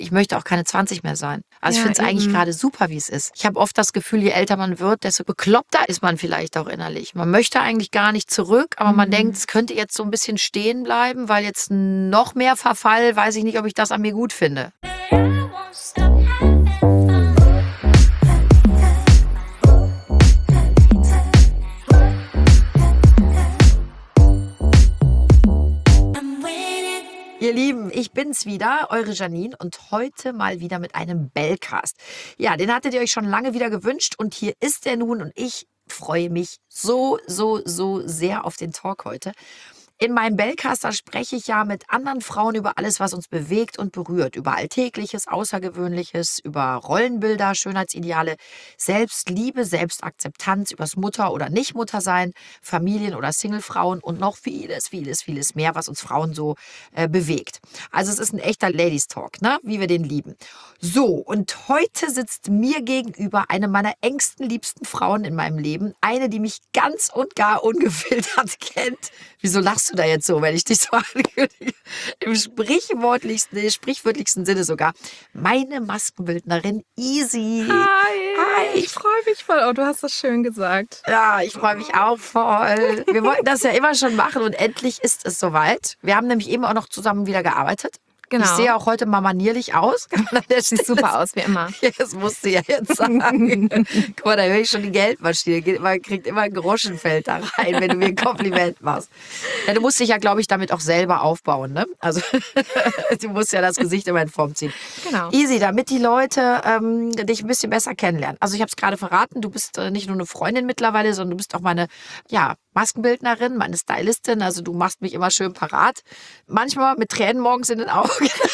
ich möchte auch keine 20 mehr sein. Also ich Ja, finde es eigentlich eben. gerade super, wie es ist. Ich habe oft das Gefühl, je älter man wird, desto bekloppter ist man vielleicht auch innerlich. Man möchte eigentlich gar nicht zurück, aber man denkt, es könnte jetzt so ein bisschen stehen bleiben, weil jetzt noch mehr Verfall, weiß ich nicht, ob ich das an mir gut finde. Ihr Lieben, ich bin's wieder, eure Janine und heute mal wieder mit einem Bellcast. Ja, den hattet ihr euch schon lange wieder gewünscht und hier ist er nun und ich freue mich so sehr auf den Talk heute. In meinem Bellcast, da spreche ich ja mit anderen Frauen über alles, was uns bewegt und berührt. Über Alltägliches, Außergewöhnliches, über Rollenbilder, Schönheitsideale, Selbstliebe, Selbstakzeptanz, übers Mutter- oder Nicht-Muttersein, Familien- oder Singlefrauen und noch vieles mehr, was uns Frauen so bewegt. Also es ist ein echter Ladies Talk, ne? Wie wir den lieben. So, und heute sitzt mir gegenüber eine meiner engsten, liebsten Frauen in meinem Leben. Eine, die mich ganz und gar ungefiltert kennt. Wieso lachst du da jetzt so, wenn ich dich so ankündige? Im sprichwörtlichsten Sinne sogar. Meine Maskenbildnerin Easy. Hi, ich freue mich voll. Oh, du hast das schön gesagt. Ja, ich freue mich auch voll. Wir wollten das ja immer schon machen und endlich ist es soweit. Wir haben nämlich eben auch noch zusammen wieder gearbeitet. Genau. Ich sehe auch heute mal manierlich aus. Der sieht super aus, wie immer. Das musst du ja jetzt sagen. Guck mal, da höre ich schon die Geldmaschine. Man kriegt immer ein Groschenfeld da rein, wenn du mir ein Kompliment machst. Ja, du musst dich ja, glaube ich, damit auch selber aufbauen. Ne? Also du musst ja das Gesicht immer in Form ziehen. Genau. Easy, damit die Leute dich ein bisschen besser kennenlernen. Also ich habe es gerade verraten, du bist nicht nur eine Freundin mittlerweile, sondern du bist auch meine Maskenbildnerin, meine Stylistin. Also du machst mich immer schön parat. Manchmal mit Tränen morgens in den Augen.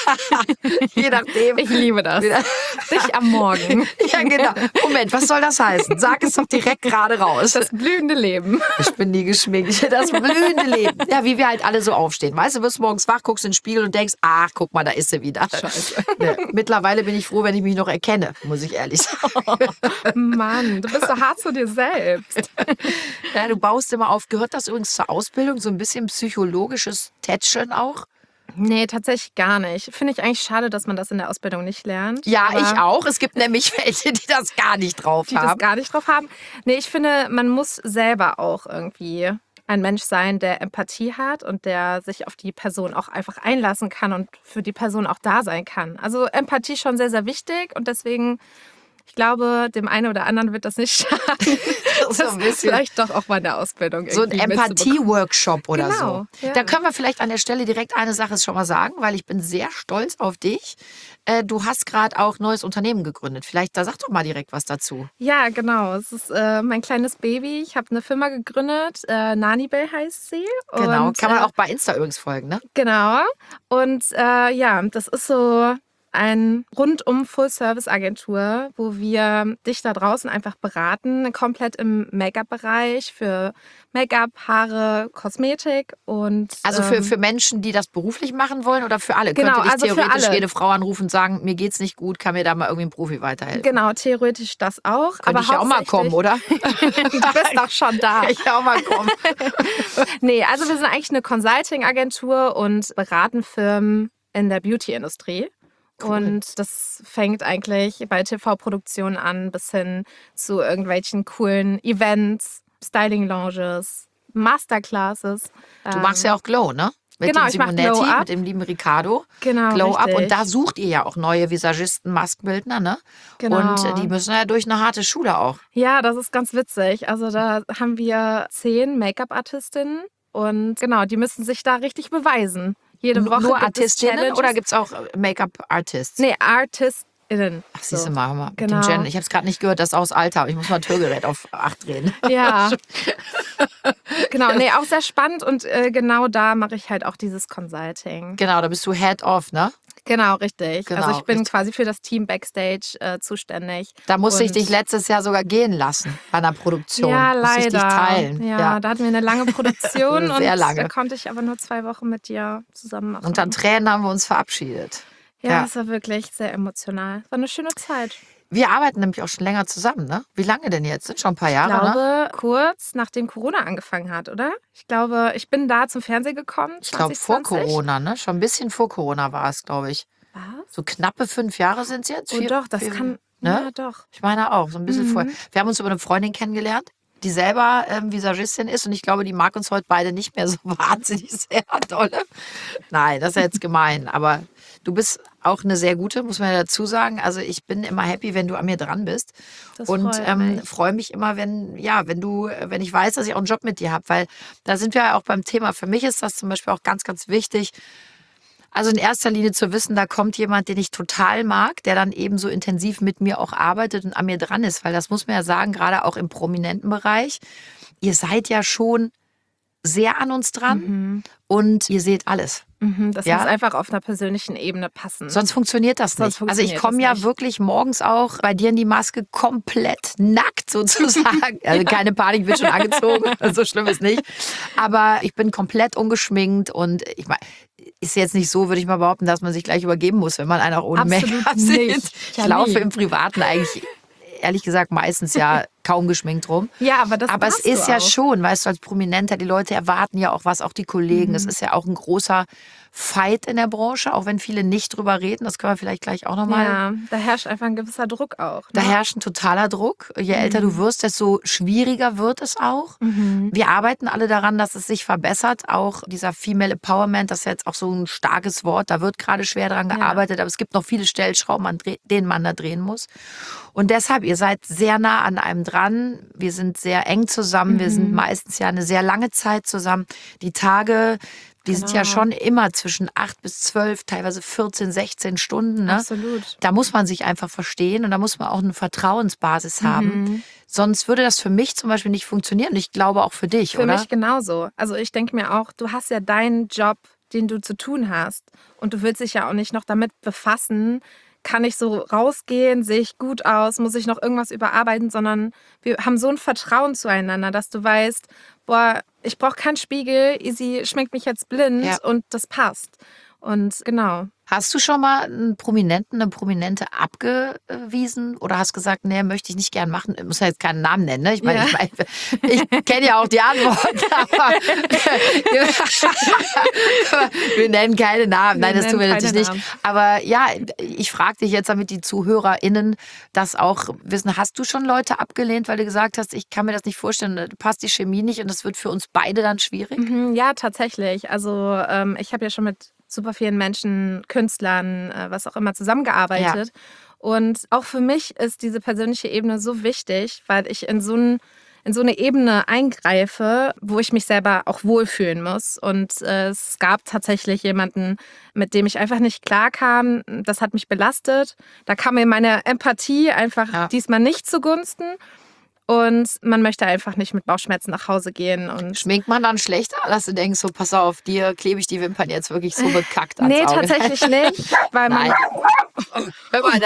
Je nachdem. Ich liebe das. Dich am Morgen. Ja, genau. Moment, was soll das heißen? Sag es doch direkt gerade raus. Das blühende Leben. Ich bin nie geschminkt. Das blühende Leben. Ja, wie wir halt alle so aufstehen. Weißt du, wirst morgens wach, guckst in den Spiegel und denkst, ach, guck mal, da ist sie wieder. Scheiße. Ne, mittlerweile bin ich froh, wenn ich mich noch erkenne, muss ich ehrlich sagen. Mann, du bist so hart zu dir selbst. Ja, du baust immer auf. Gehört das übrigens zur Ausbildung? So ein bisschen psychologisches Tätscheln auch? Nee, tatsächlich gar nicht. Finde ich eigentlich schade, dass man das in der Ausbildung nicht lernt. Ja, Aber ich auch. Es gibt nämlich welche, die das gar nicht drauf die das haben. gar nicht drauf haben. Nee, ich finde, man muss selber auch irgendwie ein Mensch sein, der Empathie hat und der sich auf die Person auch einfach einlassen kann und für die Person auch da sein kann. Also Empathie schon sehr, sehr wichtig und deswegen, ich glaube, dem einen oder anderen wird das nicht schaden. So ein bisschen. Vielleicht doch auch mal in der Ausbildung So ein irgendwie mitzubekommen. Empathie-Workshop oder Genau, so. ja. Da können wir vielleicht an der Stelle direkt eine Sache schon mal sagen, weil ich bin sehr stolz auf dich. Du hast gerade auch ein neues Unternehmen gegründet. Vielleicht, da sag doch mal direkt was dazu. Ja, genau. Es ist mein kleines Baby. Ich habe eine Firma gegründet. Nanibel heißt sie. Genau, Und, kann man auch bei Insta übrigens folgen, ne? Genau. Und das ist so ein rundum Full-Service-Agentur, wo wir dich da draußen einfach beraten, komplett im Make-up-Bereich für Make-up, Haare, Kosmetik und Also für Menschen, die das beruflich machen wollen oder für alle? Genau, Könnte dich also für theoretisch alle. jede Frau anrufen und sagen, mir geht's nicht gut, kann mir da mal irgendwie ein Profi weiterhelfen? genau, theoretisch das auch. Könnte ich ja auch mal kommen, oder? Du bist doch schon da. Ich auch mal kommen. Nee, also wir sind eigentlich eine Consulting-Agentur und beraten Firmen in der Beauty-Industrie. Cool. Und das fängt eigentlich bei TV-Produktionen an bis hin zu irgendwelchen coolen Events, Styling-Lounges, Masterclasses. Du machst ja auch Glow, ne? Mit Genau, dem ich mach Simonetti, Glow Up. mit dem lieben Ricardo. Genau, Glow Up. richtig. Und da sucht ihr ja auch neue Visagisten, Maskenbildner, ne? Genau. Und die müssen ja durch eine harte Schule auch. Ja, das ist ganz witzig. Also da haben wir 10 Make-up-Artistinnen und genau, die müssen sich da richtig beweisen. Jede Woche Nur gibt es Artistinnen Challenges. oder gibt es auch Make-up-Artists? Nee, ArtistInnen. Ach, siehst du So. mal, hör mal. Mit Genau. dem Gen. Ich habe es gerade nicht gehört, das ist aus Alter. Aber ich muss mal ein Hörgerät auf 8 drehen. Ja, genau. Nee, auch sehr spannend und genau da mache ich halt auch dieses Consulting. Genau, da bist du Head-Off, ne? Genau, richtig. Genau, also ich bin richtig. quasi für das Team Backstage zuständig. Da musste ich Und- dich letztes Jahr sogar gehen lassen bei einer Produktion. Ja, Musste ich leider. dich teilen. Ja, da hatten wir eine lange Produktion Sehr und lange. da konnte ich aber nur 2 Wochen mit dir zusammen machen. Und dann Tränen haben wir uns verabschiedet. ja, ja. es war wirklich sehr emotional. War eine schöne Zeit. Wir arbeiten nämlich auch schon länger zusammen, ne? Wie lange denn jetzt? Sind schon ein paar Jahre, Ich ne? glaube, kurz nachdem Corona angefangen hat, oder? Ich glaube, ich bin da zum Fernsehen gekommen. Ich glaube, vor 2020. Corona, ne? Schon ein bisschen vor Corona war es, glaube ich. Was? So knappe 5 Jahre sind es jetzt. Oh doch, das kann, ne? ja doch. Ich meine auch, so ein bisschen vorher. Wir haben uns über eine Freundin kennengelernt, die selber Visagistin ist und ich glaube, die mag uns heute beide nicht mehr so wahnsinnig sehr dolle. Nein, das ist ja jetzt gemein, aber du bist auch eine sehr gute, muss man ja dazu sagen. Also ich bin immer happy, wenn du an mir dran bist Das und freut mich. freue mich immer, wenn ich weiß, dass ich auch einen Job mit dir habe, weil da sind wir ja auch beim Thema. Für mich ist das zum Beispiel auch ganz, ganz wichtig. Also in erster Linie zu wissen, da kommt jemand, den ich total mag, der dann eben so intensiv mit mir auch arbeitet und an mir dran ist. Weil das muss man ja sagen, gerade auch im prominenten Bereich. Ihr seid ja schon sehr an uns dran und ihr seht alles. Das Ja? muss einfach auf einer persönlichen Ebene passen. Sonst funktioniert das Sonst nicht. Also ich funktioniert komme das ja nicht. wirklich morgens auch bei dir in die Maske komplett nackt sozusagen. Also keine Panik, ich bin schon angezogen, so schlimm ist nicht. Aber ich bin komplett ungeschminkt und ich meine, ist jetzt nicht so, würde ich mal behaupten, dass man sich gleich übergeben muss, wenn man einen auch ohne Absolut Make-up nicht. sieht. Ich Ja, laufe nie. im Privaten eigentlich, ehrlich gesagt, meistens ja kaum geschminkt rum. Ja, aber das Aber es darfst du ist ja auch. schon, weißt du, als Prominenter, die Leute erwarten ja auch was, auch die Kollegen. Es ist ja auch ein großer Fight in der Branche, auch wenn viele nicht drüber reden. Das können wir vielleicht gleich auch nochmal. Ja, da herrscht einfach ein gewisser Druck auch. Da Ne? herrscht ein totaler Druck. Je älter du wirst, desto schwieriger wird es auch. Wir arbeiten alle daran, dass es sich verbessert. Auch dieser Female Empowerment, das ist jetzt auch so ein starkes Wort. Da wird gerade schwer dran gearbeitet, aber es gibt noch viele Stellschrauben, an denen man da drehen muss. Und deshalb, ihr seid sehr nah an einem dran. Wir sind sehr eng zusammen. Wir sind meistens ja eine sehr lange Zeit zusammen. Die Tage, die sind ja schon immer zwischen 8 bis 12, teilweise 14, 16 Stunden. Ne? Absolut. Da muss man sich einfach verstehen und da muss man auch eine Vertrauensbasis haben. Sonst würde das für mich zum Beispiel nicht funktionieren. Und ich glaube auch für dich, Für oder? mich genauso. Also ich denke mir auch, du hast ja deinen Job, den du zu tun hast. Und du willst dich ja auch nicht noch damit befassen, kann ich so rausgehen, sehe ich gut aus, muss ich noch irgendwas überarbeiten, sondern wir haben so ein Vertrauen zueinander, dass du weißt, boah, ich brauche keinen Spiegel, Easy schminkt mich jetzt blind und das passt. Und genau. Hast du schon mal einen Prominenten, eine Prominente abgewiesen oder hast gesagt, nee, möchte ich nicht gern machen? Ich muss ja jetzt keinen Namen nennen, ne? Ich meine, ich kenne ja auch die Antwort, aber wir nennen keine Namen. Nein, das tun wir natürlich nicht. Aber ja, ich frage dich jetzt, damit die ZuhörerInnen das auch wissen, hast du schon Leute abgelehnt, weil du gesagt hast, ich kann mir das nicht vorstellen, da passt die Chemie nicht und das wird für uns beide dann schwierig? Ja, tatsächlich. Also ich habe ja schon mit super vielen Menschen, Künstlern, was auch immer zusammengearbeitet. Ja. Und auch für mich ist diese persönliche Ebene so wichtig, weil ich in so eine Ebene eingreife, wo ich mich selber auch wohlfühlen muss. Und es gab tatsächlich jemanden, mit dem ich einfach nicht klarkam. Das hat mich belastet. Da kam mir meine Empathie einfach diesmal nicht zugunsten. Und man möchte einfach nicht mit Bauchschmerzen nach Hause gehen. Und schminkt man dann schlechter, dass du denkst, so pass auf, dir klebe ich die Wimpern jetzt wirklich so bekackt ans Nee, Auge? tatsächlich nicht. Weil Nein. Hör mal,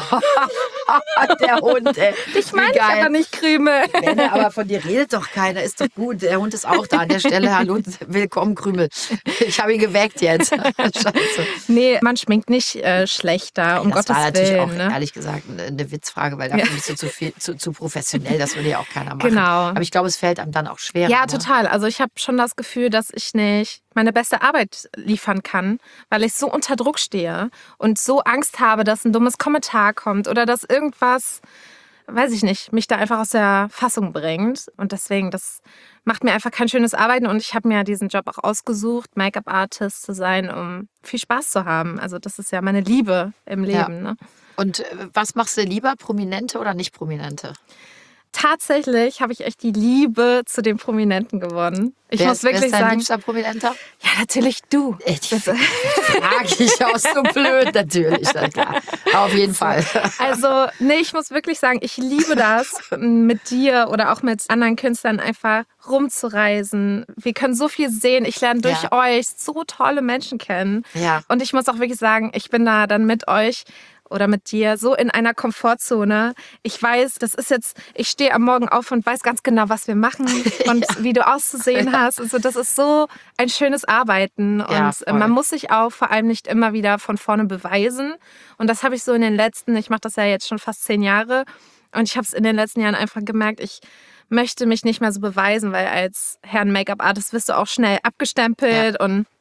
der Hund, ey. Ich meine aber nicht Krümel. Nee, aber von dir redet doch keiner, ist doch gut. Der Hund ist auch da an der Stelle. Hallo, willkommen Krümel. Ich habe ihn geweckt jetzt. Scheiße. Nee, man schminkt nicht schlechter, um Gottes Willen. Das war natürlich auch, ehrlich gesagt, eine Witzfrage, weil dafür bist du zu professionell, das würde ja auch keiner machen. Genau. Aber ich glaube, es fällt einem dann auch schwerer. Ja, total. Also ich habe schon das Gefühl, dass ich nicht meine beste Arbeit liefern kann, weil ich so unter Druck stehe und so Angst habe, dass ein dummes Kommentar kommt oder dass irgendwas, weiß ich nicht, mich da einfach aus der Fassung bringt. Und deswegen, das macht mir einfach kein schönes Arbeiten. Und ich habe mir diesen Job auch ausgesucht, Make-up-Artist zu sein, um viel Spaß zu haben. Also das ist ja meine Liebe im Leben. Ja. Ne? Und was machst du lieber, Prominente oder nicht Prominente? Tatsächlich habe ich echt die Liebe zu den Prominenten gewonnen. Ich muss wirklich wer ist dein sagen, liebster Prominenter? Ja, natürlich du. Frage ich aus so blöd, natürlich, na klar. Auf jeden Fall. Also, nee, ich muss wirklich sagen, ich liebe das, mit dir oder auch mit anderen Künstlern einfach rumzureisen. Wir können so viel sehen. Ich lerne durch euch so tolle Menschen kennen. Ja. Und ich muss auch wirklich sagen, ich bin da dann mit euch oder mit dir so in einer Komfortzone. Ich weiß, das ist jetzt, ich stehe am Morgen auf und weiß ganz genau, was wir machen und wie du auszusehen hast. Also das ist so ein schönes Arbeiten und man muss sich auch vor allem nicht immer wieder von vorne beweisen. Und das habe ich so in den letzten, ich mache das ja jetzt schon fast 10 Jahre und ich habe es in den letzten Jahren einfach gemerkt, ich möchte mich nicht mehr so beweisen, weil als Herrn Make-up-Artist wirst du auch schnell abgestempelt und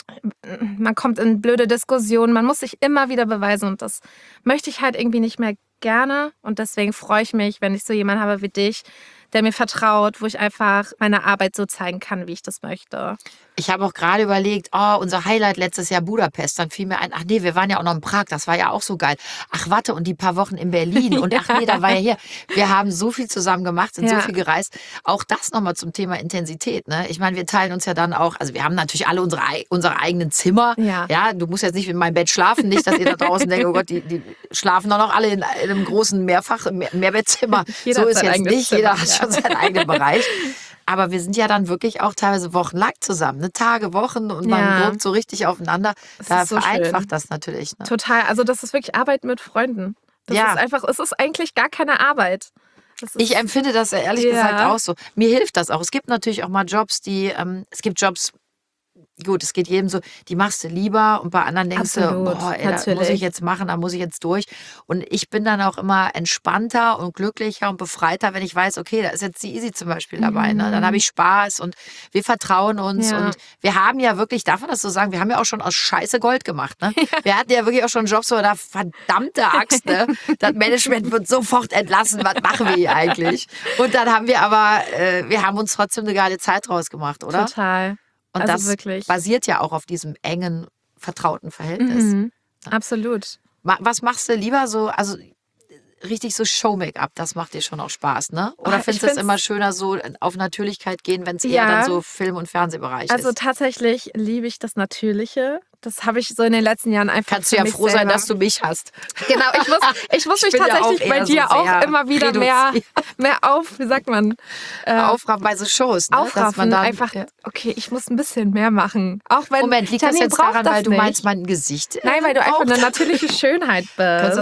man kommt in blöde Diskussionen, man muss sich immer wieder beweisen und das möchte ich halt irgendwie nicht mehr gerne und deswegen freue ich mich, wenn ich so jemanden habe wie dich, der mir vertraut, wo ich einfach meine Arbeit so zeigen kann, wie ich das möchte. Ich habe auch gerade überlegt, unser Highlight letztes Jahr Budapest. Dann fiel mir ein, ach nee, wir waren ja auch noch in Prag, das war ja auch so geil. Ach warte, und die paar Wochen in Berlin. Und ach nee, da war ja hier. Wir haben so viel zusammen gemacht, sind so viel gereist. Auch das nochmal zum Thema Intensität. Ne? Ich meine, wir teilen uns ja dann auch, also wir haben natürlich alle unsere eigenen Zimmer. Ja, du musst jetzt nicht in meinem Bett schlafen, nicht, dass ihr da draußen denkt, oh Gott, die schlafen doch noch alle in einem großen Mehrbettzimmer. So ist jetzt nicht, jeder hat schon seinen eigenen Bereich. Aber wir sind ja dann wirklich auch teilweise wochenlang zusammen, ne? Tage, Wochen und man wirkt so richtig aufeinander. Da so vereinfacht schön. Das natürlich. Ne? Total, also das ist wirklich Arbeit mit Freunden. Das ist einfach, es ist eigentlich gar keine Arbeit. Ich empfinde das ehrlich gesagt auch so. Mir hilft das auch. Es gibt natürlich auch mal Jobs, es gibt Jobs, gut, es geht jedem so, die machst du lieber und bei anderen denkst du, boah, ey, das muss ich jetzt machen, da muss ich jetzt durch. Und ich bin dann auch immer entspannter und glücklicher und befreiter, wenn ich weiß, okay, da ist jetzt die Easy zum Beispiel dabei. Ne? Dann habe ich Spaß und wir vertrauen uns und wir haben ja wirklich, darf man das so sagen, wir haben ja auch schon aus Scheiße Gold gemacht. Ne? Wir hatten ja wirklich auch schon Jobs, wo wir da verdammte Axt, ne? Das Management wird sofort entlassen, was machen wir hier eigentlich? Und dann haben wir aber, wir haben uns trotzdem eine geile Zeit draus gemacht, oder? Total. Und also das wirklich. Basiert ja auch auf diesem engen, vertrauten Verhältnis. Absolut. Was machst du lieber so, also richtig so Show-Make-up, das macht dir schon auch Spaß, ne? Oder findest du es immer schöner so auf Natürlichkeit gehen, wenn es eher dann so Film- und Fernsehbereich ist? Also tatsächlich liebe ich das Natürliche. Das habe ich so in den letzten Jahren einfach Kannst du ja froh sein, dass du mich hast. Genau, ich muss mich tatsächlich bei dir so auch immer wieder mehr wie sagt man? Aufraffen bei so Shows, ne? Aufraffen, dass man dann, einfach, okay, ich muss ein bisschen mehr machen. Auch wenn Moment, liegt das jetzt daran, weil du meinst mein Gesicht? Nein, weil du einfach eine natürliche Schönheit bist.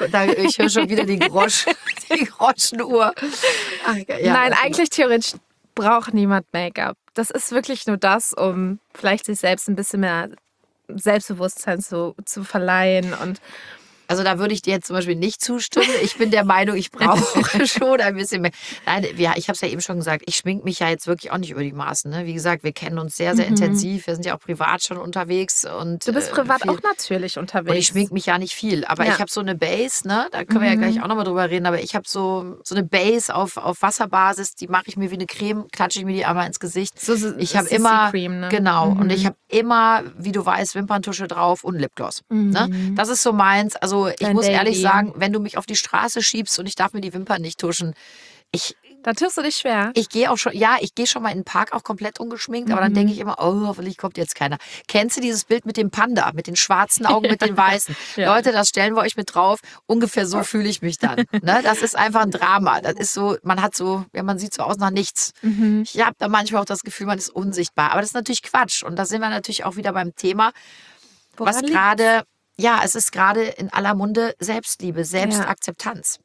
Ich höre schon wieder die Groschenuhr. Nein, eigentlich theoretisch braucht niemand Make-up. Das ist wirklich nur das, um vielleicht sich selbst ein bisschen mehr Selbstbewusstsein zu verleihen und also da würde ich dir jetzt zum Beispiel nicht zustimmen. Ich bin der Meinung, ich brauche schon ein bisschen mehr. Nein, ich habe es ja eben schon gesagt, ich schminke mich ja jetzt wirklich auch nicht über die Maßen. Ne? Wie gesagt, wir kennen uns sehr, sehr intensiv. Wir sind ja auch privat schon unterwegs. Und, du bist privat auch natürlich unterwegs. Und ich schminke mich ja nicht viel. Aber ich habe so eine Base, ne? Da können wir ja gleich auch nochmal drüber reden. Aber ich habe so eine Base auf Wasserbasis, die mache ich mir wie eine Creme, klatsche ich mir die einmal ins Gesicht. Ich habe immer, Cream, ne? Genau, und ich habe immer, wie du weißt, Wimperntusche drauf und Lipgloss. Ne? Das ist so meins. Also ich muss ehrlich sagen, wenn du mich auf die Straße schiebst und ich darf mir die Wimpern nicht tuschen, da tust du dich schwer. Ich gehe schon mal in den Park auch komplett ungeschminkt, aber dann denke ich immer, hoffentlich kommt jetzt keiner. Kennst du dieses Bild mit dem Panda, mit den schwarzen Augen, mit den weißen? Leute, das stellen wir euch mit drauf. Ungefähr so fühle ich mich dann. Ne? Das ist einfach ein Drama. Das ist so, man sieht so aus nach nichts. Ich habe da manchmal auch das Gefühl, man ist unsichtbar. Aber das ist natürlich Quatsch. Und da sind wir natürlich auch wieder beim Thema, was gerade... Ja, es ist gerade in aller Munde Selbstliebe, Selbstakzeptanz.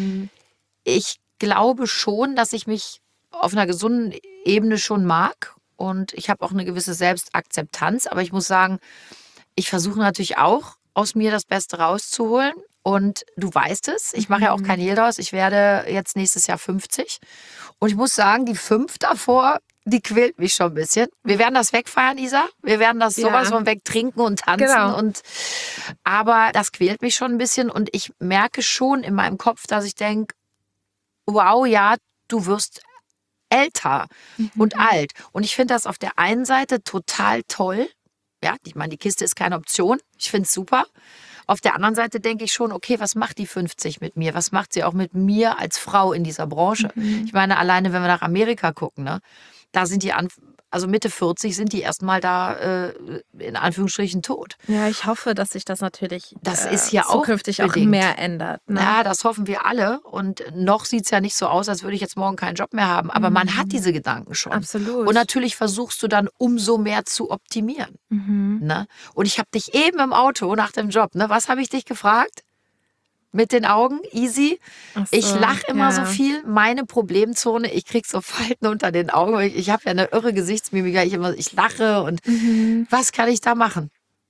Ich glaube schon, dass ich mich auf einer gesunden Ebene schon mag und ich habe auch eine gewisse Selbstakzeptanz, aber ich muss sagen, ich versuche natürlich auch, aus mir das Beste rauszuholen und du weißt es, ich mache ja auch kein Hehl draus, ich werde jetzt nächstes Jahr 50 und ich muss sagen, die 5 davor, die quält mich schon ein bisschen. Wir werden das wegfeiern, Isa. Wir werden das sowas von wegtrinken und tanzen. Genau. Aber das quält mich schon ein bisschen. Und ich merke schon in meinem Kopf, dass ich denke, wow, ja, du wirst älter und alt. Und ich finde das auf der einen Seite total toll. Ja, ich meine, die Kiste ist keine Option. Ich finde es super. Auf der anderen Seite denke ich schon, okay, was macht die 50 mit mir? Was macht sie auch mit mir als Frau in dieser Branche? Ich meine, alleine, wenn wir nach Amerika gucken, ne? Da sind die, also Mitte 40 sind die erstmal da, in Anführungsstrichen, tot. Ja, ich hoffe, dass sich das natürlich ist ja zukünftig auch mehr ändert. Ne? Ja, das hoffen wir alle. Und noch sieht es ja nicht so aus, als würde ich jetzt morgen keinen Job mehr haben. Aber man hat diese Gedanken schon. Absolut. Und natürlich versuchst du dann umso mehr zu optimieren. Ne? Und ich habe dich eben im Auto nach dem Job, ne? Was habe ich dich gefragt? Mit den Augen, easy. So, ich lache immer so viel. Meine Problemzone, ich kriege so Falten unter den Augen. Ich habe ja eine irre Gesichtsmimik. Ich lache und was kann ich da machen?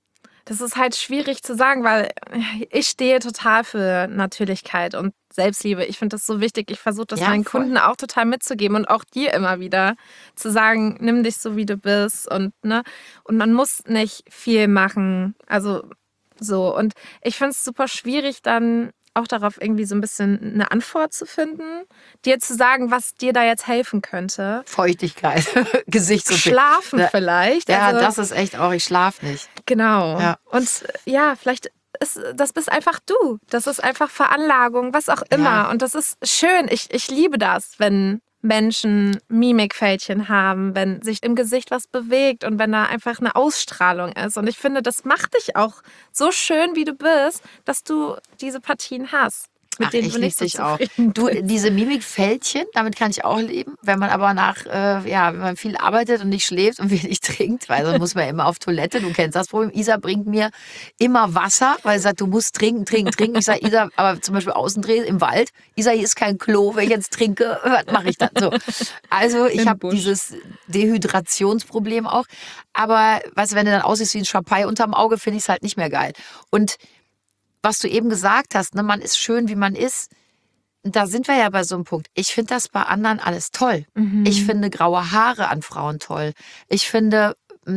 Das ist halt schwierig zu sagen, weil ich stehe total für Natürlichkeit und Selbstliebe. Ich finde das so wichtig. Ich versuche das Ja, meinen voll. Kunden auch total mitzugeben und auch dir immer wieder zu sagen, nimm dich so, wie du bist und ne, und man muss nicht viel machen. Also so. Und ich finde es super schwierig, dann auch darauf irgendwie so ein bisschen eine Antwort zu finden, dir zu sagen, was dir da jetzt helfen könnte. Feuchtigkeit, Gesichtsumfeld. Schlafen vielleicht. Ja, Also, das ist echt auch, ich schlafe nicht. genau. Ja. Und ja, vielleicht das bist einfach du. Das ist einfach Veranlagung, was auch immer. Ja. Und das ist schön. Ich liebe das, wenn Menschen Mimikfältchen haben, wenn sich im Gesicht was bewegt und wenn da einfach eine Ausstrahlung ist. Und ich finde, das macht dich auch so schön, wie du bist, dass du diese Partien hast, mit Ach, denen ich du liebe nicht so dich auch. zufrieden Du, bist. diese Mimikfältchen, damit kann ich auch leben. Wenn man aber wenn man viel arbeitet und nicht schläft und wenig trinkt, weil sonst muss man ja immer auf Toilette. Du kennst das Problem. Isa bringt mir immer Wasser, weil sie sagt, du musst trinken, trinken, trinken. Ich sage, Isa, aber zum Beispiel Außendreh im Wald. Isa, hier ist kein Klo. Wenn ich jetzt trinke, was mache ich dann? So. Also ich Im habe Busch. dieses Dehydrationsproblem auch. Aber weißt du, wenn du dann aussiehst wie ein Schapai unterm Auge, finde ich es halt nicht mehr geil. Und was du eben gesagt hast, ne, man ist schön, wie man ist. Da sind wir ja bei so einem Punkt. Ich finde das bei anderen alles toll. Ich finde graue Haare an Frauen toll. Ich finde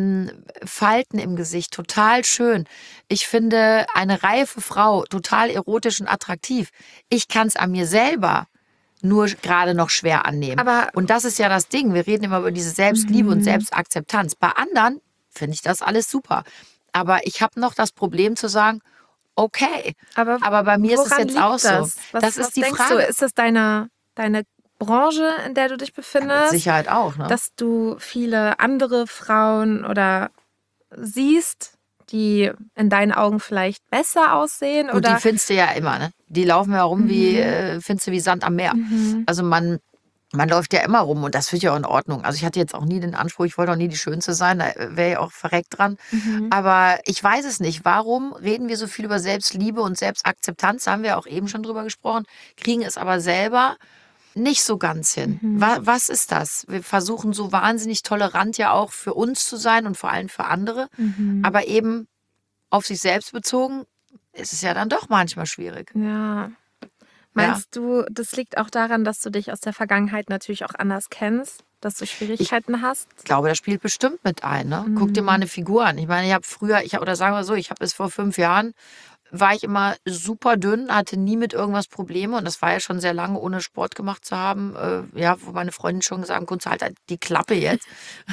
Falten im Gesicht total schön. Ich finde eine reife Frau total erotisch und attraktiv. Ich kann es an mir selber nur gerade noch schwer annehmen. Aber Und das ist ja das Ding. Wir reden immer über diese Selbstliebe und Selbstakzeptanz. Bei anderen finde ich das alles super. Aber ich habe noch das Problem zu sagen, okay, aber bei mir ist es woran jetzt liegt auch so. das? Das Was ist die denkst Frage. du? Ist das deine Branche, in der du dich Mit befindest? Sicherheit auch, ne? Dass du viele andere Frauen oder siehst, die in deinen Augen vielleicht besser aussehen? Gut, die Oder findest du ja immer, ne? Die laufen ja rum findest du wie Sand am Meer. Also man läuft ja immer rum und das wird ja auch in Ordnung. Also ich hatte jetzt auch nie den Anspruch, ich wollte auch nie die Schönste sein, da wäre ja auch verreckt dran. Aber ich weiß es nicht. Warum reden wir so viel über Selbstliebe und Selbstakzeptanz? Da haben wir auch eben schon drüber gesprochen, kriegen es aber selber nicht so ganz hin. Was ist das? Wir versuchen so wahnsinnig tolerant ja auch für uns zu sein und vor allem für andere. Aber eben auf sich selbst bezogen ist es ja dann doch manchmal schwierig. ja. Meinst du, das liegt auch daran, dass du dich aus der Vergangenheit natürlich auch anders kennst, dass du Schwierigkeiten hast? Ich glaube, das spielt bestimmt mit ein. Ne? Guck dir mal eine Figur an. Ich meine, ich habe früher, oder sagen wir so, ich habe bis vor 5 Jahren, war ich immer super dünn, hatte nie mit irgendwas Probleme und das war ja schon sehr lange, ohne Sport gemacht zu haben. Wo meine Freundin schon gesagt hat, Kunze, halt die Klappe jetzt.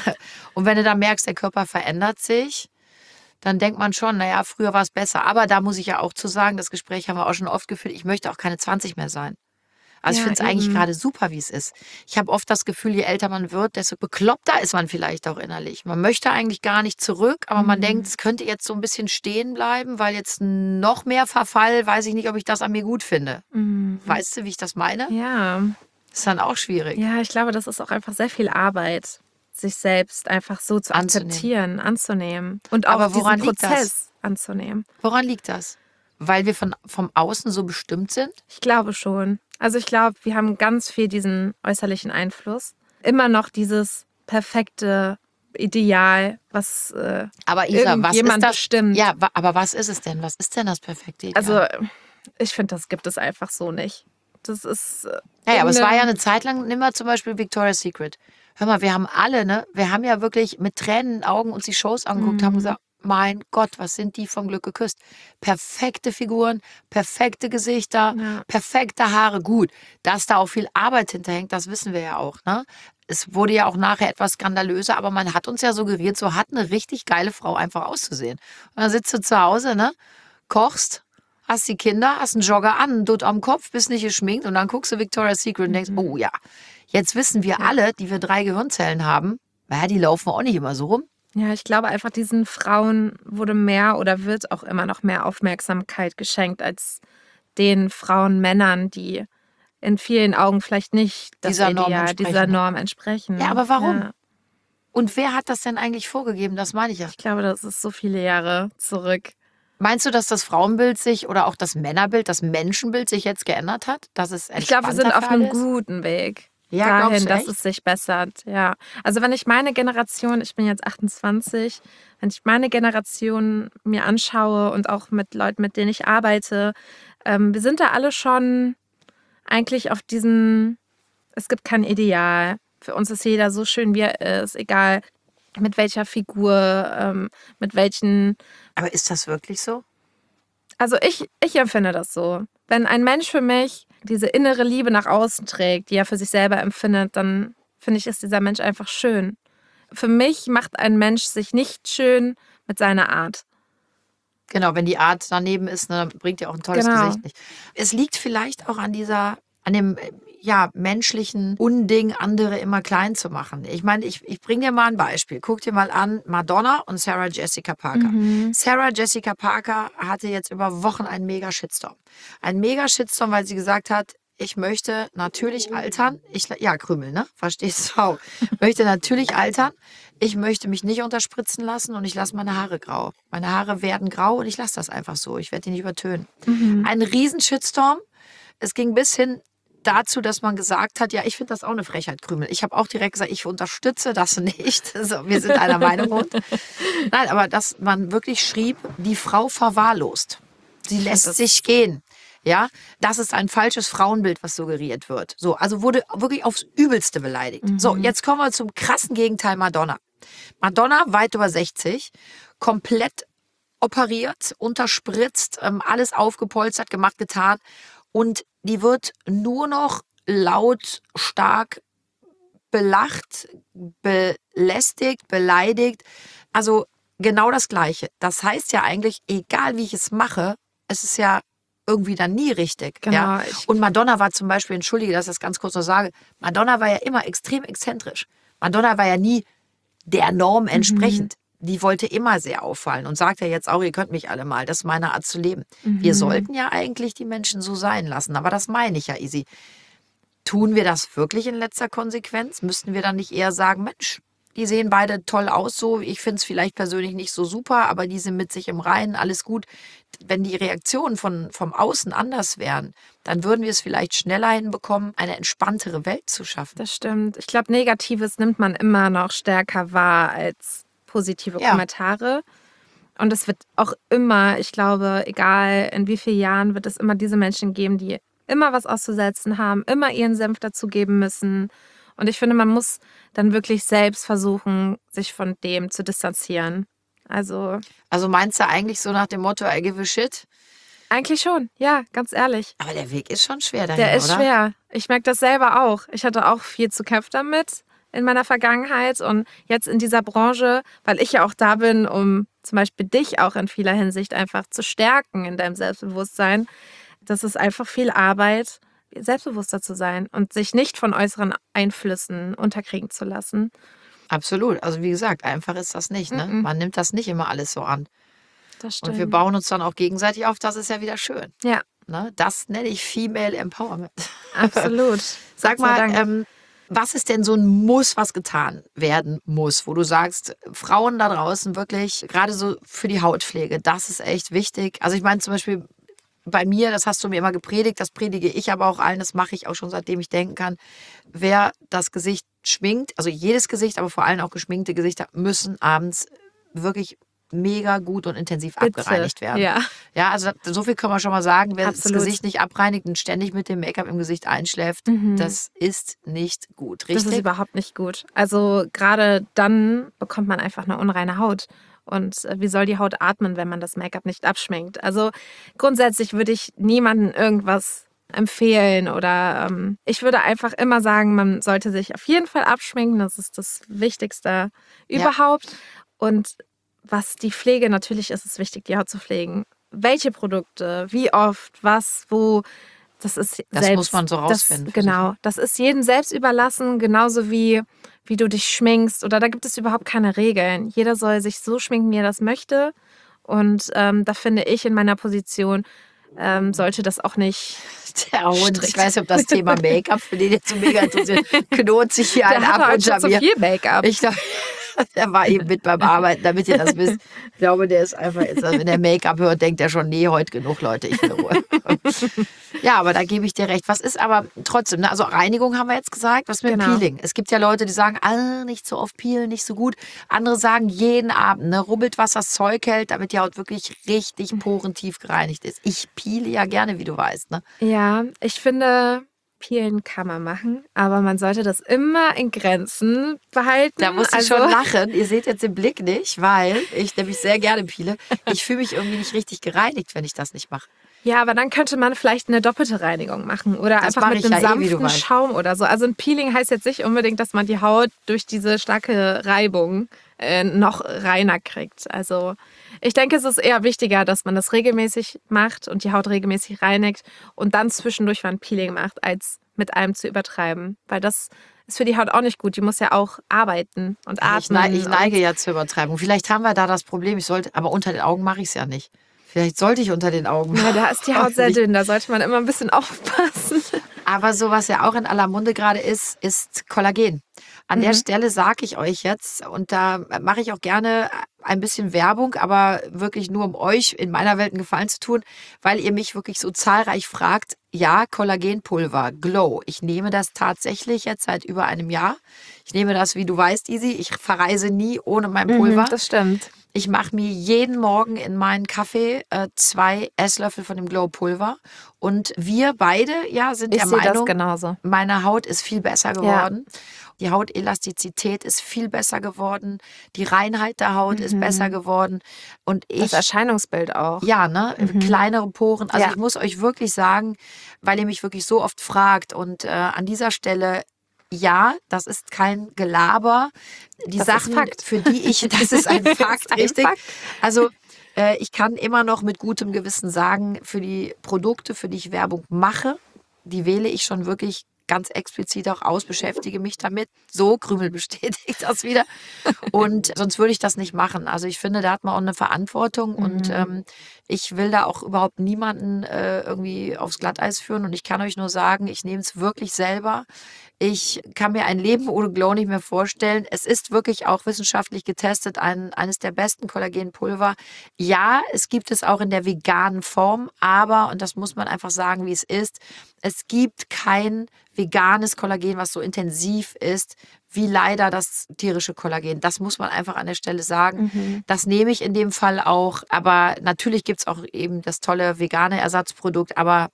Und wenn du da merkst, der Körper verändert sich, dann denkt man schon, naja, früher war es besser. Aber da muss ich ja auch zu sagen, das Gespräch haben wir auch schon oft geführt, ich möchte auch keine 20 mehr sein. Also ich Ja, finde es eigentlich eben. gerade super, wie es ist. Ich habe oft das Gefühl, je älter man wird, desto bekloppter ist man vielleicht auch innerlich. Man möchte eigentlich gar nicht zurück, aber man denkt, es könnte jetzt so ein bisschen stehen bleiben, weil jetzt noch mehr Verfall, weiß ich nicht, ob ich das an mir gut finde. Weißt du, wie ich das meine? Ja. Ist dann auch schwierig. Ja, ich glaube, das ist auch einfach sehr viel Arbeit, sich selbst einfach so zu Anzunehmen. akzeptieren, anzunehmen und auch Aber woran diesen liegt das? Prozess anzunehmen. Woran liegt das? Weil wir vom Außen so bestimmt sind? Ich glaube schon. Also ich glaube, wir haben ganz viel diesen äußerlichen Einfluss. Immer noch dieses perfekte Ideal, was Aber Isa, was ist irgendjemand das? bestimmt. Ja, aber was ist es denn? Was ist denn das perfekte Ideal? Also ich finde, das gibt es einfach so nicht. Das ist Ja, aber es war ja irgendeine- eine Zeit lang, nimm mal zum Beispiel Victoria's Secret. Hör mal, wir haben alle, ne? Wir haben ja wirklich mit Tränen in den Augen uns die Shows angeguckt, haben gesagt, mein Gott, was sind die vom Glück geküsst. Perfekte Figuren, perfekte Gesichter, Ja. perfekte Haare. Gut, dass da auch viel Arbeit hinterhängt, das wissen wir ja auch, ne? Es wurde ja auch nachher etwas skandalöser, aber man hat uns ja suggeriert, so hat eine richtig geile Frau einfach auszusehen. Und dann sitzt du zu Hause, ne? Kochst, hast die Kinder, hast einen Jogger an, einen Dutt am Kopf, bist nicht geschminkt und dann guckst du Victoria's Secret und denkst, oh ja, jetzt wissen wir alle, die wir 3 Gehirnzellen haben, naja, die laufen auch nicht immer so rum. Ja, ich glaube einfach, diesen Frauen wurde mehr oder wird auch immer noch mehr Aufmerksamkeit geschenkt als den Frauen, Männern, die in vielen Augen vielleicht nicht das Dieser Norm Ideal entsprechen. dieser Norm entsprechen. Ja, aber warum? Ja, Und wer hat das denn eigentlich vorgegeben? Das meine ich ja. ich glaube, das ist so viele Jahre zurück. Meinst du, dass das Frauenbild sich oder auch das Männerbild, das Menschenbild sich jetzt geändert hat? Dass es Ich glaube, wir sind entspannter auf für alle einem ist? guten Weg. Ja, glaubst dahin, du dass echt? es sich bessert. Ja. Also wenn ich meine Generation, ich bin jetzt 28, wenn ich meine Generation mir anschaue und auch mit Leuten, mit denen ich arbeite, wir sind da alle schon eigentlich auf diesem, es gibt kein Ideal. Für uns ist jeder so schön, wie er ist, egal mit welcher Figur, mit welchen. Aber ist das wirklich so? Also ich empfinde das so. Wenn ein Mensch für mich diese innere Liebe nach außen trägt, die er für sich selber empfindet, dann finde ich, ist dieser Mensch einfach schön. Für mich macht ein Mensch sich nicht schön mit seiner Art. Genau, wenn die Art daneben ist, ne, dann bringt ja auch ein tolles Genau. Gesicht nicht. Es liegt vielleicht auch an dem ja, menschlichen Unding, andere immer klein zu machen. Ich meine, ich bringe dir mal ein Beispiel. Guck dir mal an, Madonna und Sarah Jessica Parker. Mhm. Sarah Jessica Parker hatte jetzt über Wochen einen Mega-Shitstorm. Ein Mega-Shitstorm, weil sie gesagt hat, ich möchte natürlich altern. Ja, Krümel, ne? Verstehst du auch? Möchte natürlich altern. Ich möchte mich nicht unterspritzen lassen und ich lasse meine Haare grau. Meine Haare werden grau und ich lasse das einfach so. Ich werde die nicht übertönen. Mhm. Ein Riesen-Shitstorm. Es ging bis hin dazu, dass man gesagt hat, ja, ich finde das auch eine Frechheit, Krümel. Ich habe auch direkt gesagt, ich unterstütze das nicht. Also, wir sind einer Meinung. Nein, aber dass man wirklich schrieb, die Frau verwahrlost. Sie lässt sich gehen. Ja, das ist ein falsches Frauenbild, was suggeriert wird. So, also wurde wirklich aufs Übelste beleidigt. So, jetzt kommen wir zum krassen Gegenteil Madonna. Madonna, weit über 60, komplett operiert, unterspritzt, alles aufgepolstert, gemacht, getan. Und die wird nur noch lautstark belacht, belästigt, beleidigt. Also genau das Gleiche. Das heißt ja eigentlich, egal wie ich es mache, es ist ja irgendwie dann nie richtig. Ja? Genau. Und Madonna war zum Beispiel, entschuldige, dass ich das ganz kurz noch sage, Madonna war ja immer extrem exzentrisch. Madonna war ja nie der Norm entsprechend. Die wollte immer sehr auffallen und sagt ja jetzt auch, ihr könnt mich alle mal, das ist meine Art zu leben. Wir sollten ja eigentlich die Menschen so sein lassen, aber das meine ich ja, Isi. Tun wir das wirklich in letzter Konsequenz? Müssten wir dann nicht eher sagen, Mensch, die sehen beide toll aus so, ich finde es vielleicht persönlich nicht so super, aber die sind mit sich im Reinen, alles gut. Wenn die Reaktionen vom Außen anders wären, dann würden wir es vielleicht schneller hinbekommen, eine entspanntere Welt zu schaffen. Das stimmt. Ich glaube, Negatives nimmt man immer noch stärker wahr als positive Ja. Kommentare. Und es wird auch immer, ich glaube, egal in wie vielen Jahren, wird es immer diese Menschen geben, die immer was auszusetzen haben, immer ihren Senf dazugeben müssen. Und ich finde, man muss dann wirklich selbst versuchen, sich von dem zu distanzieren. Also Also meinst du eigentlich so nach dem Motto, I give a shit? eigentlich schon, ja, ganz ehrlich. Aber der Weg ist schon schwer dahin, Der ist oder? schwer. Ich merke das selber auch. Ich hatte auch viel zu kämpfen damit in meiner Vergangenheit und jetzt in dieser Branche, weil ich ja auch da bin, um zum Beispiel dich auch in vieler Hinsicht einfach zu stärken in deinem Selbstbewusstsein. Das ist einfach viel Arbeit, selbstbewusster zu sein und sich nicht von äußeren Einflüssen unterkriegen zu lassen. Absolut. Also wie gesagt, einfach ist das nicht. Ne? Man nimmt das nicht immer alles so an. Das Und wir stimmt. bauen uns dann auch gegenseitig auf. Das ist ja wieder schön. Ja, Ne? Das nenne ich Female Empowerment. absolut. Sag Gott sei mal, Dank. was ist denn so ein Muss, was getan werden muss, wo du sagst, Frauen da draußen wirklich, gerade so für die Hautpflege, das ist echt wichtig. Also ich meine zum Beispiel bei mir, das hast du mir immer gepredigt, das predige ich aber auch allen, das mache ich auch schon seitdem ich denken kann. Wer das Gesicht schminkt, also jedes Gesicht, aber vor allem auch geschminkte Gesichter, müssen abends wirklich mega gut und intensiv Bitte. abgereinigt werden. Ja. Ja, also so viel können wir schon mal sagen. Wer Absolut. das Gesicht nicht abreinigt und ständig mit dem Make-up im Gesicht einschläft, das ist nicht gut. Das ist Richtig? überhaupt nicht gut. Also gerade dann bekommt man einfach eine unreine Haut. Und wie soll die Haut atmen, wenn man das Make-up nicht abschminkt? Also grundsätzlich würde ich niemandem irgendwas empfehlen oder ich würde einfach immer sagen, man sollte sich auf jeden Fall abschminken. Das ist das Wichtigste überhaupt. Und was die Pflege, natürlich ist es wichtig, die Haut zu pflegen. Welche Produkte, wie oft, was, wo, das ist Das selbst, muss man so rausfinden für sich, Genau, das ist jedem selbst überlassen, genauso wie du dich schminkst. Oder da gibt es überhaupt keine Regeln. Jeder soll sich so schminken, wie er das möchte. Und da finde ich in meiner Position, sollte das auch nicht. Der Hund, ich weiß nicht, ob das Thema Make-up für den jetzt so mega interessiert, knurrt sich hier Der einen hatte ab halt schon unter zu mir. viel Make-up. Ich glaube, der war eben mit beim Arbeiten, damit ihr das wisst. Ich glaube, der ist einfach jetzt, also wenn der Make-up hört, denkt er schon, nee, heute genug, Leute, ich will Ruhe. Ja, aber da gebe ich dir recht. Was ist aber trotzdem, ne? Also Reinigung haben wir jetzt gesagt, was mit dem Genau. Peeling? Es gibt ja Leute, die sagen, nicht so oft peelen, nicht so gut. Andere sagen, jeden Abend, ne, rubbelt, was das Zeug hält, damit die Haut wirklich richtig porentief gereinigt ist. Ich peele ja gerne, wie du weißt, ne? Ja, ich finde, peelen kann man machen, aber man sollte das immer in Grenzen behalten. Da musst du schon lachen. Ihr seht jetzt den Blick nicht, weil ich nämlich sehr gerne peele. Ich fühle mich irgendwie nicht richtig gereinigt, wenn ich das nicht mache. Ja, aber dann könnte man vielleicht eine doppelte Reinigung machen oder Das einfach mache mit ich einem ja wie du sanften weißt. Schaum oder so. Also ein Peeling heißt jetzt nicht unbedingt, dass man die Haut durch diese starke Reibung noch reiner kriegt. Also ich denke, es ist eher wichtiger, dass man das regelmäßig macht und die Haut regelmäßig reinigt und dann zwischendurch mal ein Peeling macht, als mit einem zu übertreiben. Weil das ist für die Haut auch nicht gut. Die muss ja auch arbeiten und atmen. Ich neige ja zur Übertreibung. Vielleicht haben wir da das Problem. Aber unter den Augen mache ich es ja nicht. Vielleicht sollte ich unter den Augen machen. Ja, da ist die Haut sehr dünn. Da sollte man immer ein bisschen aufpassen. Aber so, was ja auch in aller Munde gerade ist Kollagen. An der Stelle sage ich euch jetzt, und da mache ich auch gerne ein bisschen Werbung, aber wirklich nur, um euch in meiner Welt einen Gefallen zu tun, weil ihr mich wirklich so zahlreich fragt. Ja, Kollagenpulver, Glow. Ich nehme das tatsächlich jetzt seit über einem Jahr. Ich nehme das, wie du weißt, Easy. Ich verreise nie ohne mein Pulver. Das stimmt. Ich mache mir jeden Morgen in meinen Kaffee 2 Esslöffel von dem Glow-Pulver. Und wir beide sind Ich der sehe das Meinung, genauso. meine Haut ist viel besser geworden. Die Hautelastizität ist viel besser geworden. Die Reinheit der Haut ist besser geworden. Und Das Erscheinungsbild auch. ja, ne, kleinere Poren. Also Ja. ich muss euch wirklich sagen, weil ihr mich wirklich so oft fragt und an dieser Stelle, ja, das ist kein Gelaber. Die Das ist Sachen, Fakt. für die das ist ein Das Fakt, ist ein richtig. Fakt. Also ich kann immer noch mit gutem Gewissen sagen, für die Produkte, für die ich Werbung mache, die wähle ich schon wirklich ganz explizit auch aus, beschäftige mich damit. So, Krümel bestätigt das wieder. Und sonst würde ich das nicht machen. Also ich finde, da hat man auch eine Verantwortung und ich will da auch überhaupt niemanden irgendwie aufs Glatteis führen. Und ich kann euch nur sagen, ich nehme es wirklich selber. Ich kann mir ein Leben ohne Glow nicht mehr vorstellen. Es ist wirklich auch wissenschaftlich getestet, eines der besten Kollagenpulver. Ja, es gibt es auch in der veganen Form, aber, und das muss man einfach sagen, wie es ist, es gibt kein veganes Kollagen, was so intensiv ist, wie leider das tierische Kollagen. Das muss man einfach an der Stelle sagen. Das nehme ich in dem Fall auch, aber natürlich gibt es auch eben das tolle vegane Ersatzprodukt, aber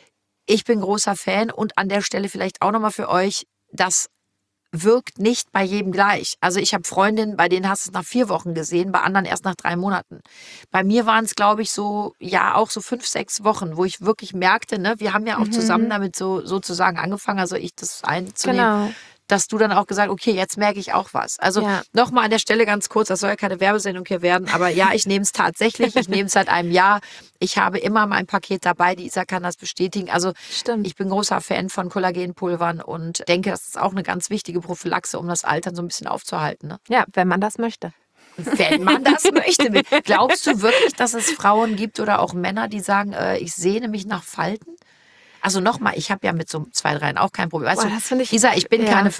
ich bin großer Fan und an der Stelle vielleicht auch nochmal für euch, das wirkt nicht bei jedem gleich. Also ich habe Freundinnen, bei denen hast du es nach 4 Wochen gesehen, bei anderen erst nach 3 Monaten. Bei mir waren es, glaube ich, so, ja, auch so 5, 6 Wochen, wo ich wirklich merkte, ne, wir haben ja auch zusammen damit sozusagen angefangen, also ich das einzunehmen. Genau. Dass du dann auch gesagt, okay, jetzt merke ich auch was. Also Ja. nochmal an der Stelle ganz kurz, das soll ja keine Werbesendung hier werden, aber ja, ich nehme es tatsächlich, ich nehme es seit einem Jahr. Ich habe immer mein Paket dabei, die Isa kann das bestätigen. Also Stimmt. ich bin großer Fan von Kollagenpulvern und denke, das ist auch eine ganz wichtige Prophylaxe, um das Altern so ein bisschen aufzuhalten. Ne? Ja, wenn man das möchte. Wenn man das möchte. Glaubst du wirklich, dass es Frauen gibt oder auch Männer, die sagen, ich sehne mich nach Falten? Also nochmal, ich habe ja mit so 2, 3 auch kein Problem. Weißt Boah, du, das finde ich- Isa, ich bin ja. keine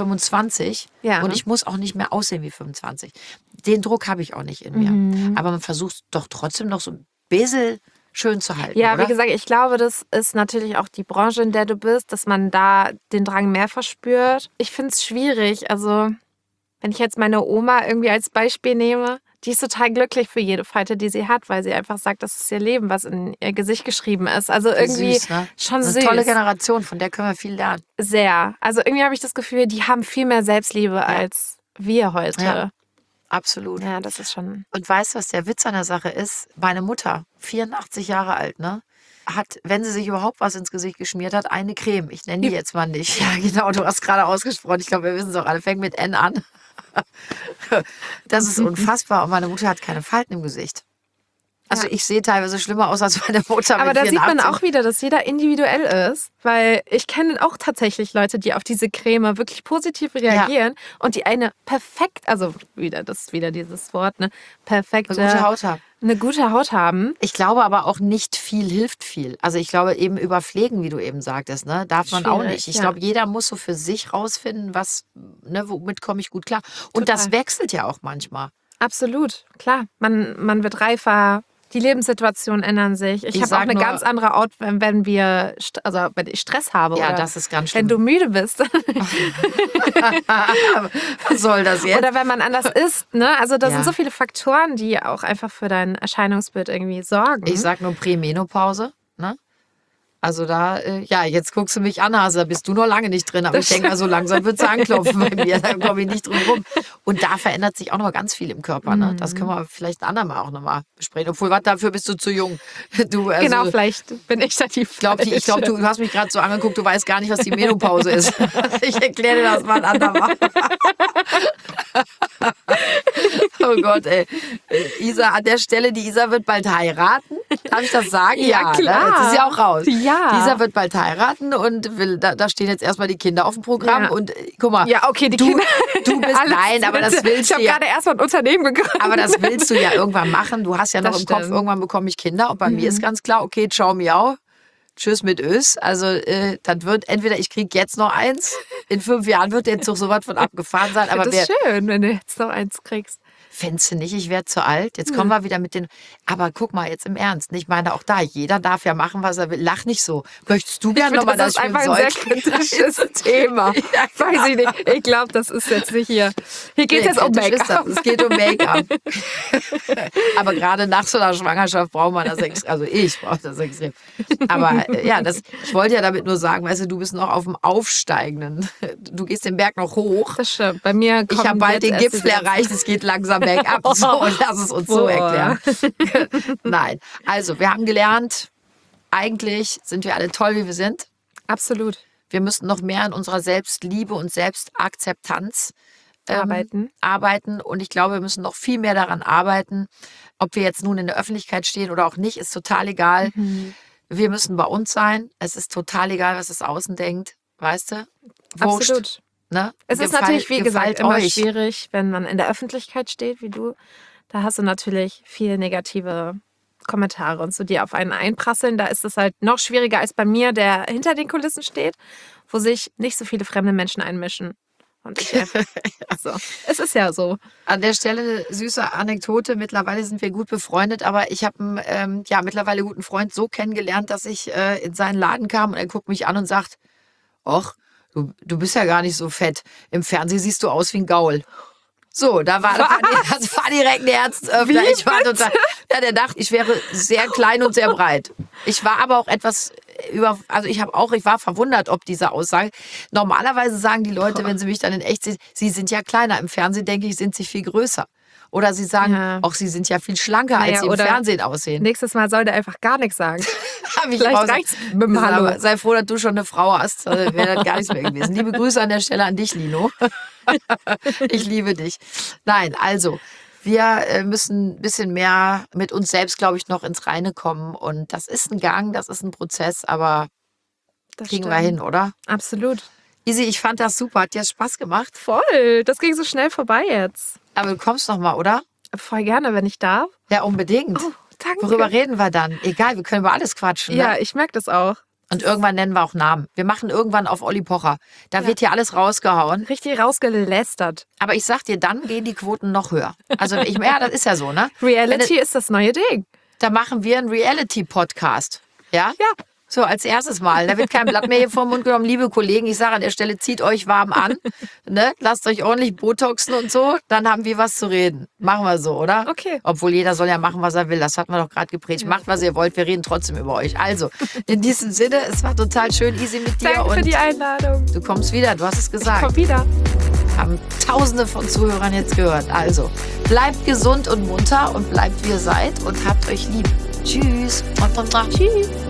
25 Ja. und ich muss auch nicht mehr aussehen wie 25. Den Druck habe ich auch nicht in mir. Aber man versucht doch trotzdem noch so ein bisschen schön zu halten, Ja, oder? wie gesagt, ich glaube, das ist natürlich auch die Branche, in der du bist, dass man da den Drang mehr verspürt. Ich finde es schwierig. Also, wenn ich jetzt meine Oma irgendwie als Beispiel nehme, die ist total glücklich für jede Falte, die sie hat, weil sie einfach sagt, das ist ihr Leben, was in ihr Gesicht geschrieben ist. Also irgendwie Süß, ne? schon Eine süß. tolle Generation, von der können wir viel lernen. Sehr. Also irgendwie habe ich das Gefühl, die haben viel mehr Selbstliebe als wir heute. Ja. Absolut. Ja, das ist schon. Und weißt du, was der Witz an der Sache ist? Meine Mutter, 84 Jahre alt, ne? Hat, wenn sie sich überhaupt was ins Gesicht geschmiert hat, eine Creme. Ich nenne die jetzt mal nicht. Ja, genau, du hast gerade ausgesprochen. Ich glaube, wir wissen es auch alle. Fängt mit N an. Das ist unfassbar. Und meine Mutter hat keine Falten im Gesicht. Also Ja. ich sehe teilweise schlimmer aus als meine Mutter Aber mit da sieht man 84. auch wieder, dass jeder individuell ist, weil ich kenne auch tatsächlich Leute, die auf diese Creme wirklich positiv reagieren und die eine perfekt, also wieder dieses Wort, ne, perfekte, Eine gute Haut haben. eine gute Haut haben. Ich glaube aber auch nicht viel hilft viel. Also ich glaube eben überpflegen, wie du eben sagtest, ne, darf man auch Schwierig, nicht. Ich ja. glaube, jeder muss so für sich rausfinden, was, ne, womit komme ich gut klar. Und das Total. wechselt ja auch manchmal. Absolut, klar. Man wird reifer, Die Lebenssituationen ändern sich. Ich habe auch sag eine nur- ganz andere Art, wenn wenn ich Stress habe. Ja, oder das ist ganz wenn schlimm. du müde bist. Was soll das jetzt? Oder wenn man anders isst. Ne? Also da Ja. sind so viele Faktoren, die auch einfach für dein Erscheinungsbild irgendwie sorgen. Ich sag nur Prämenopause, ne? Also da, ja, jetzt guckst du mich an, Hase, da bist du noch lange nicht drin. Aber ich denke mal, so langsam wird es anklopfen bei mir, da komme ich nicht drum rum. Und da verändert sich auch noch ganz viel im Körper, ne? Das können wir vielleicht ein andermal auch nochmal besprechen. Obwohl, was, dafür bist du zu jung. Du, also, Genau, vielleicht bin ich da die ich glaube, du hast mich gerade so angeguckt, du weißt gar nicht, was die Menopause ist. Ich erkläre dir das mal ein andermal. Oh Gott, ey. Isa, an der Stelle, die Isa wird bald heiraten. Darf ich das sagen? Ja, klar. Ne? Jetzt ist ja auch raus. Ja. Die Isa wird bald heiraten und da stehen jetzt erstmal die Kinder auf dem Programm. Ja. Und guck mal, Ja, okay, die du, Kinder. du bist, Alles nein, aber das bitte. willst Ich du habe ja. gerade erstmal ein Unternehmen gegründet. Aber das willst du ja irgendwann machen. Du hast ja noch Das im Kopf, stimmt. irgendwann bekomme ich Kinder. Und bei mir ist ganz klar, okay, ciao, miau. Tschüss mit Ös. Also, das wird entweder ich kriege jetzt noch eins, in 5 Jahren wird der Zug so was von abgefahren sein. Aber das ist schön, wenn du jetzt noch eins kriegst. fändest du nicht, ich werde zu alt? Jetzt kommen wir wieder mit den. Aber guck mal, jetzt im Ernst. Ich meine, auch da, jeder darf ja machen, was er will. Lach nicht so. Möchtest du gerne nochmal Das das ist einfach ein sehr kritisches Thema. Ja, Weiß ich nicht. Ich glaube, das ist jetzt nicht hier. Hier geht es jetzt um kritisch ist das. Make-up. Es geht um Make-up. Aber gerade nach so einer Schwangerschaft braucht man das extrem. Also ich brauche das extrem. Aber ja, ich wollte ja damit nur sagen, weißt du bist noch auf dem Aufsteigenden. Du gehst den Berg noch hoch. Das stimmt. Bei mir Ich habe kommen bald den jetzt erst Gipfel die erreicht, es geht langsam bergab. So, und lass es uns so Boah. erklären. Nein, also wir haben gelernt, eigentlich sind wir alle toll, wie wir sind. Absolut. Wir müssen noch mehr an unserer Selbstliebe und Selbstakzeptanz arbeiten. Und ich glaube, wir müssen noch viel mehr daran arbeiten, ob wir jetzt nun in der Öffentlichkeit stehen oder auch nicht, ist total egal. Wir müssen bei uns sein. Es ist total egal, was das Außen denkt. Weißt du? Wurscht. Absolut. Ne? Es ist natürlich, wie gesagt, gefällt immer euch. schwierig, wenn man in der Öffentlichkeit steht, wie du. Da hast du natürlich viel negative Kommentare und so, die auf einen einprasseln. Da ist es halt noch schwieriger als bei mir, der hinter den Kulissen steht, wo sich nicht so viele fremde Menschen einmischen. Und ich einfach, so. Es ist ja so. An der Stelle eine süße Anekdote. Mittlerweile sind wir gut befreundet, aber ich habe einen mittlerweile guten Freund so kennengelernt, dass ich in seinen Laden kam und er guckt mich an und sagt, och, du bist ja gar nicht so fett. Im Fernsehen siehst du aus wie ein Gaul. So, das war direkt ein Herzöffner. Ich war total, der dachte, ich wäre sehr klein und sehr breit. Ich war aber auch etwas ich war verwundert, ob diese Aussage. Normalerweise sagen die Leute, wenn sie mich dann in echt sehen, sie sind ja kleiner. Im Fernsehen, denke ich, sind sie viel größer. Oder sie sagen, auch sie sind ja viel schlanker, als sie im Fernsehen aussehen. Nächstes Mal soll der einfach gar nichts sagen. Vielleicht reicht's mit dem Hallo. Sei froh, dass du schon eine Frau hast. Wäre das gar nichts mehr gewesen. Liebe Grüße an der Stelle an dich, Lino. Ich liebe dich. Nein, also, wir müssen ein bisschen mehr mit uns selbst, glaube ich, noch ins Reine kommen. Und das ist ein Gang, das ist ein Prozess, aber Das kriegen stimmt. wir hin, oder? Absolut. Isi, ich fand das super. Hat dir das Spaß gemacht? Voll. Das ging so schnell vorbei jetzt. Aber du kommst noch mal, oder? Voll gerne, wenn ich darf. Ja, unbedingt. Oh, danke. Worüber reden wir dann? Egal, wir können über alles quatschen. Ja, Ne? ich merke das auch. Und irgendwann nennen wir auch Namen. Wir machen irgendwann auf Olli Pocher. Da wird hier alles rausgehauen. Richtig rausgelästert. Aber ich sag dir, dann gehen die Quoten noch höher. Also das ist ja so, ne? Reality ist das neue Ding. Da machen wir einen Reality-Podcast. Ja? Ja. So, als erstes Mal. Da wird kein Blatt mehr hier vom Mund genommen. Liebe Kollegen, ich sage an der Stelle, zieht euch warm an. Ne? Lasst euch ordentlich Botoxen und so. Dann haben wir was zu reden. Machen wir so, oder? Okay. Obwohl jeder soll ja machen, was er will. Das hatten wir doch gerade gepredigt. Macht, was ihr wollt. Wir reden trotzdem über euch. Also, in diesem Sinne, es war total schön, Isi, mit dir. Danke für Und die Einladung. du kommst wieder. Du hast es gesagt. Komm wieder. Haben Tausende von Zuhörern jetzt gehört. Also, bleibt gesund und munter und bleibt, wie ihr seid und habt euch lieb. Tschüss. Tschüss.